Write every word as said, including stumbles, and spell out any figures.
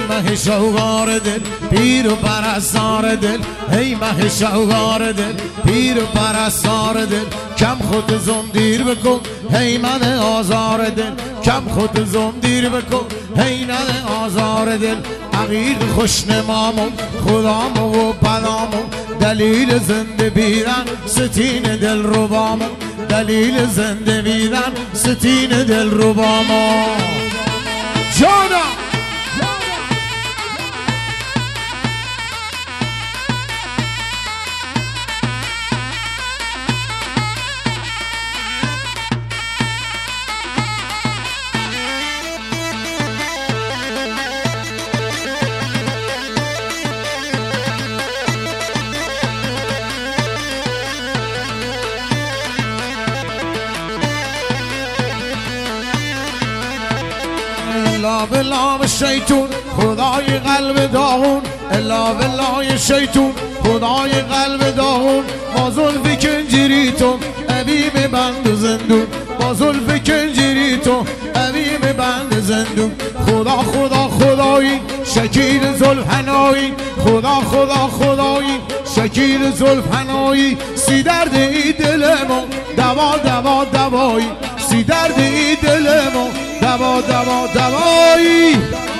مه شوقار دل پیر و پرستار دل، هی مه شوقار دل پیر و پرستار دل، کم خود زندیر بکن هی من آزار دل، کم خود زندیر بکن هی من آزار دل. عقیق خوشنمامون خدامو و پنامون، دلیل زنده بیرن ستین دل ربامون، دلیل زنده بیرن ستین دل ربامون. جانم الا بالله شیطون خدای قلب داغون، الا بالله شیطون خدای قلب داغون، با زلف کنجریتون حبیب بند زندون، با زلف کنجریتون حبیب بند زندون. خدا خدا خدایی شکیل زلفنایی، خدا خدا خدایی شکیل زلفنایی، سی درد ای دلمون دوا دوا دوایی، سی درد ای دلمون دوا دوا دوایی.